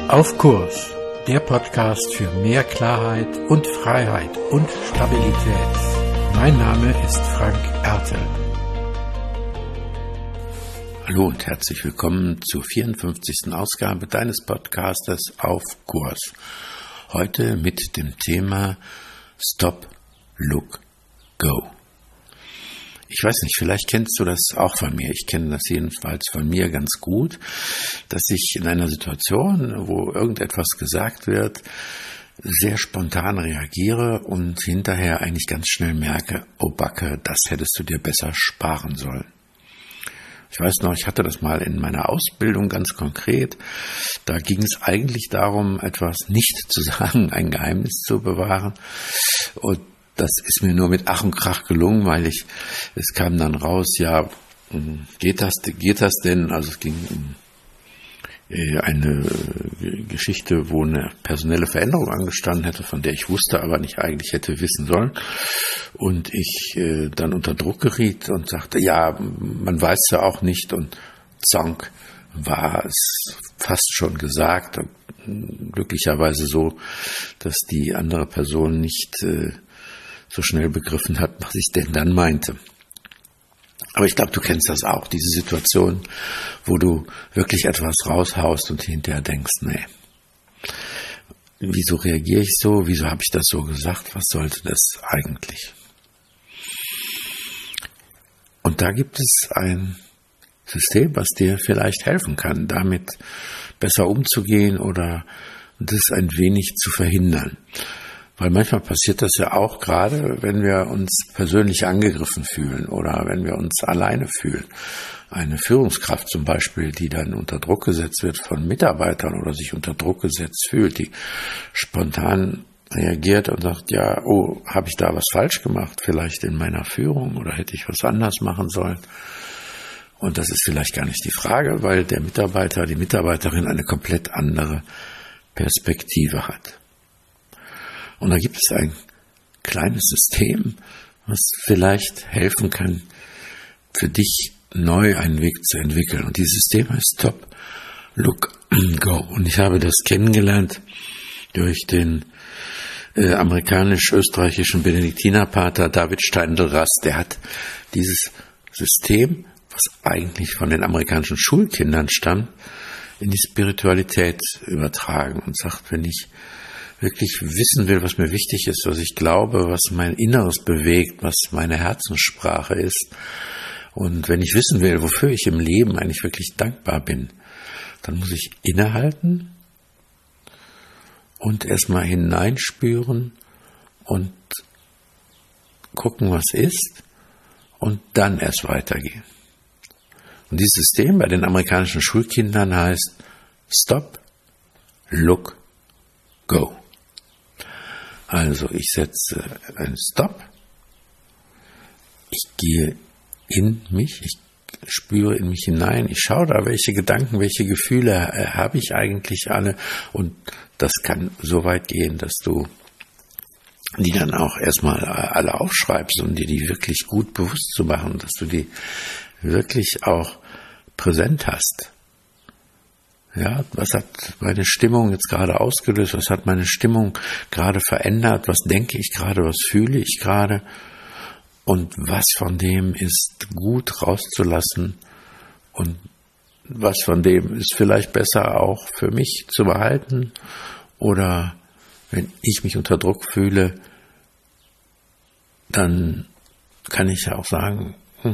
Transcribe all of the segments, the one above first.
Auf Kurs, der Podcast für mehr Klarheit und Freiheit und Stabilität. Mein Name ist Frank Ertel. Hallo und herzlich willkommen zur 54. Ausgabe deines Podcastes Auf Kurs. Heute mit dem Thema Stop, Look, Go. Ich weiß nicht, vielleicht kennst du das auch von mir. Ich kenne das jedenfalls von mir ganz gut, dass ich in einer Situation, wo irgendetwas gesagt wird, sehr spontan reagiere und hinterher eigentlich ganz schnell merke, oh Backe, das hättest du dir besser sparen sollen. Ich weiß noch, ich hatte das mal in meiner Ausbildung ganz konkret. Da ging es eigentlich darum, etwas nicht zu sagen, ein Geheimnis zu bewahren. Und das ist mir nur mit Ach und Krach gelungen, weil es kam dann raus, ja, geht das denn? Also es ging um eine Geschichte, wo eine personelle Veränderung angestanden hätte, von der ich wusste, aber nicht eigentlich hätte wissen sollen. Und ich dann unter Druck geriet und sagte, ja, man weiß ja auch nicht. Und zank war es fast schon gesagt. Und glücklicherweise so, dass die andere Person nicht so schnell begriffen hat, was ich denn dann meinte. Aber ich glaube, du kennst das auch, diese Situation, wo du wirklich etwas raushaust und hinterher denkst, nee, wieso reagiere ich so, wieso habe ich das so gesagt, was sollte das eigentlich? Und da gibt es ein System, was dir vielleicht helfen kann, damit besser umzugehen oder das ein wenig zu verhindern. Weil manchmal passiert das ja auch gerade, wenn wir uns persönlich angegriffen fühlen oder wenn wir uns alleine fühlen. Eine Führungskraft zum Beispiel, die dann unter Druck gesetzt wird von Mitarbeitern oder sich unter Druck gesetzt fühlt, die spontan reagiert und sagt, ja, oh, habe ich da was falsch gemacht, vielleicht in meiner Führung oder hätte ich was anders machen sollen. Und das ist vielleicht gar nicht die Frage, weil der Mitarbeiter, die Mitarbeiterin eine komplett andere Perspektive hat. Und da gibt es ein kleines System, was vielleicht helfen kann, für dich neu einen Weg zu entwickeln. Und dieses System heißt Stop, Look, Go. Und ich habe das kennengelernt durch den amerikanisch-österreichischen Benediktinerpater David Steindl-Rast. Der hat dieses System, was eigentlich von den amerikanischen Schulkindern stammt, in die Spiritualität übertragen und sagt, wenn ich wirklich wissen will, was mir wichtig ist, was ich glaube, was mein Inneres bewegt, was meine Herzenssprache ist. Und wenn ich wissen will, wofür ich im Leben eigentlich wirklich dankbar bin, dann muss ich innehalten und erstmal hineinspüren und gucken, was ist und dann erst weitergehen. Und dieses System bei den amerikanischen Schulkindern heißt Stop, Look, Go. Also ich setze einen Stopp, ich gehe in mich, ich spüre in mich hinein, ich schaue da, welche Gedanken, welche Gefühle habe ich eigentlich alle, und das kann so weit gehen, dass du die dann auch erstmal alle aufschreibst, um dir die wirklich gut bewusst zu machen, dass du die wirklich auch präsent hast. Ja, was hat meine Stimmung jetzt gerade ausgelöst? Was hat meine Stimmung gerade verändert? Was denke ich gerade? Was fühle ich gerade? Und was von dem ist gut rauszulassen? Und was von dem ist vielleicht besser auch für mich zu behalten? Oder wenn ich mich unter Druck fühle, dann kann ich ja auch sagen,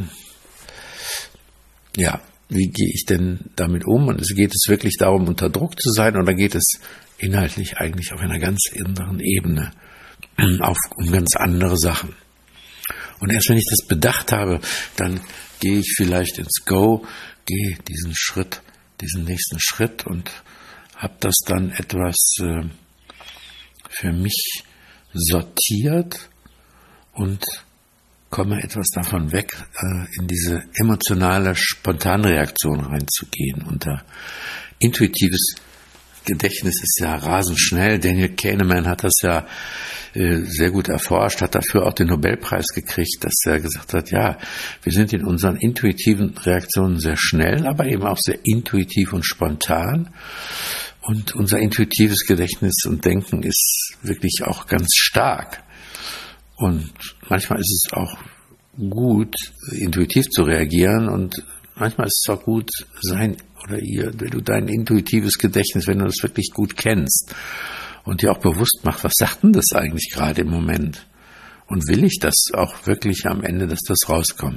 ja, wie gehe ich denn damit um? Und geht es wirklich darum, unter Druck zu sein, oder geht es inhaltlich eigentlich auf einer ganz anderen Ebene um ganz andere Sachen? Und erst wenn ich das bedacht habe, dann gehe ich vielleicht ins Go, gehe diesen nächsten Schritt und habe das dann etwas für mich sortiert und komme etwas davon weg, in diese emotionale Spontanreaktion reinzugehen. Unter intuitives Gedächtnis ist ja rasend schnell. Daniel Kahneman hat das ja sehr gut erforscht, hat dafür auch den Nobelpreis gekriegt, dass er gesagt hat, ja, wir sind in unseren intuitiven Reaktionen sehr schnell, aber eben auch sehr intuitiv und spontan. Und unser intuitives Gedächtnis und Denken ist wirklich auch ganz stark. Und manchmal ist es auch gut, intuitiv zu reagieren, und manchmal ist es auch gut, wenn du dein intuitives Gedächtnis, wenn du das wirklich gut kennst und dir auch bewusst machst, was sagt denn das eigentlich gerade im Moment? Und will ich das auch wirklich am Ende, dass das rauskommt?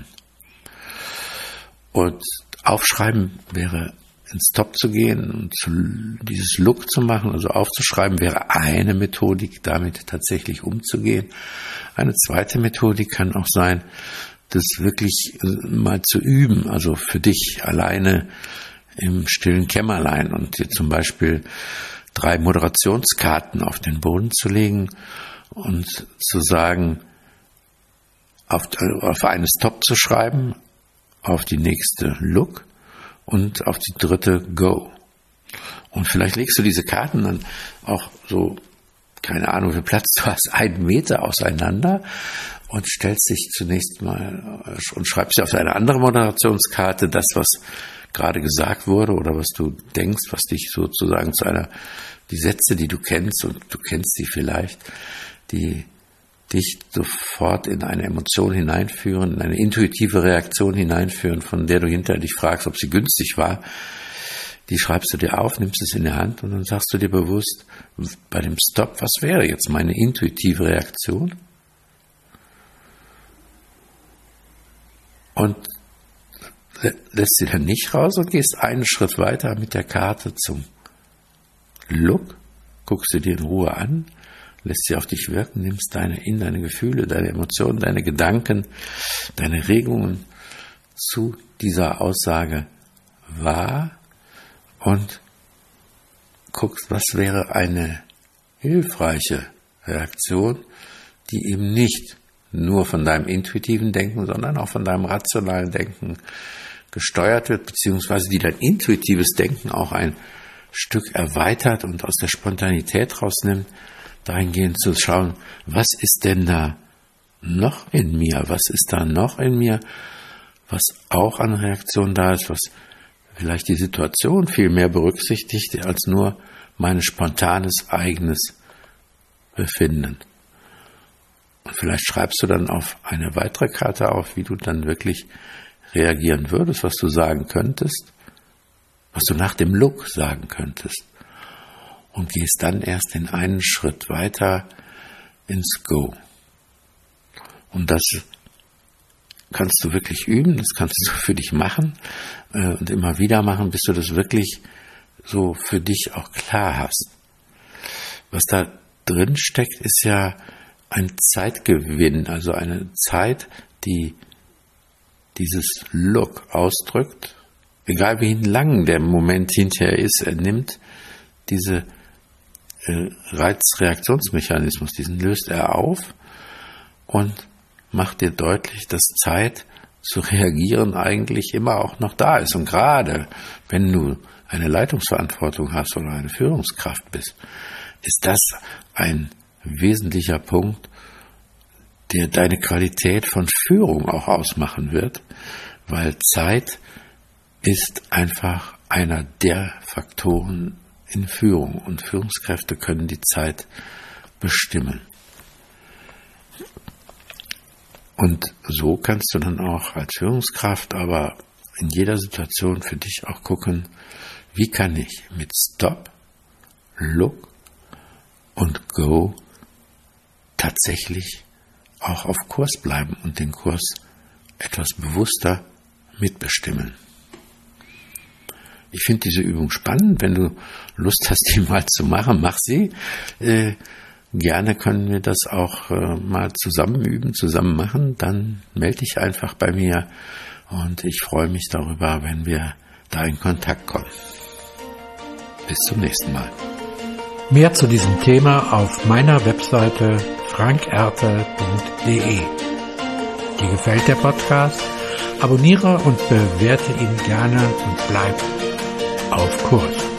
Und aufschreiben wäre, ins Stop zu gehen und dieses Look zu machen, also aufzuschreiben, wäre eine Methodik, damit tatsächlich umzugehen. Eine zweite Methodik kann auch sein, das wirklich mal zu üben, also für dich alleine im stillen Kämmerlein, und dir zum Beispiel 3 Moderationskarten auf den Boden zu legen und zu sagen, auf eine Stop zu schreiben, auf die nächste Look und auf die dritte Go. Und vielleicht legst du diese Karten dann auch so, keine Ahnung, wie viel Platz du hast, 1 Meter auseinander, und stellst dich zunächst mal und schreibst dir auf eine andere Moderationskarte das, was gerade gesagt wurde oder was du denkst, was dich sozusagen die Sätze, die du kennst, und du kennst die vielleicht, die dich sofort in eine Emotion hineinführen, in eine intuitive Reaktion hineinführen, von der du hinterher dich fragst, ob sie günstig war. Die schreibst du dir auf, nimmst es in die Hand, und dann sagst du dir bewusst bei dem Stop, was wäre jetzt meine intuitive Reaktion? Und lässt sie dann nicht raus und gehst einen Schritt weiter mit der Karte zum Look, guckst sie dir in Ruhe an, lässt sie auf dich wirken, nimmst deine Gefühle, deine Emotionen, deine Gedanken, deine Regungen zu dieser Aussage wahr und guckst, was wäre eine hilfreiche Reaktion, die eben nicht nur von deinem intuitiven Denken, sondern auch von deinem rationalen Denken gesteuert wird, beziehungsweise die dein intuitives Denken auch ein Stück erweitert und aus der Spontanität rausnimmt, dahingehend zu schauen, was ist denn da noch in mir, was auch an Reaktion da ist, was vielleicht die Situation viel mehr berücksichtigt, als nur mein spontanes eigenes Befinden. Und vielleicht schreibst du dann auf eine weitere Karte auf, wie du dann wirklich reagieren würdest, was du sagen könntest, was du nach dem Look sagen könntest. Und gehst dann erst in einen Schritt weiter ins Go. Und das kannst du wirklich üben, das kannst du für dich machen und immer wieder machen, bis du das wirklich so für dich auch klar hast. Was da drin steckt, ist ja ein Zeitgewinn, also eine Zeit, die dieses Look ausdrückt, egal wie lang der Moment hinterher ist, er nimmt diese Reizreaktionsmechanismus, diesen löst er auf und macht dir deutlich, dass Zeit zu reagieren eigentlich immer auch noch da ist. Und gerade wenn du eine Leitungsverantwortung hast oder eine Führungskraft bist, ist das ein wesentlicher Punkt, der deine Qualität von Führung auch ausmachen wird, weil Zeit ist einfach einer der Faktoren in Führung, und Führungskräfte können die Zeit bestimmen. Und so kannst du dann auch als Führungskraft aber in jeder Situation für dich auch gucken, wie kann ich mit Stop, Look und Go tatsächlich auch auf Kurs bleiben und den Kurs etwas bewusster mitbestimmen. Ich finde diese Übung spannend. Wenn du Lust hast, die mal zu machen, mach sie. Gerne können wir das auch mal zusammen üben, zusammen machen. Dann melde dich einfach bei mir und ich freue mich darüber, wenn wir da in Kontakt kommen. Bis zum nächsten Mal. Mehr zu diesem Thema auf meiner Webseite frankerte.de. Dir gefällt der Podcast? Abonniere und bewerte ihn gerne und bleib auf Kurs.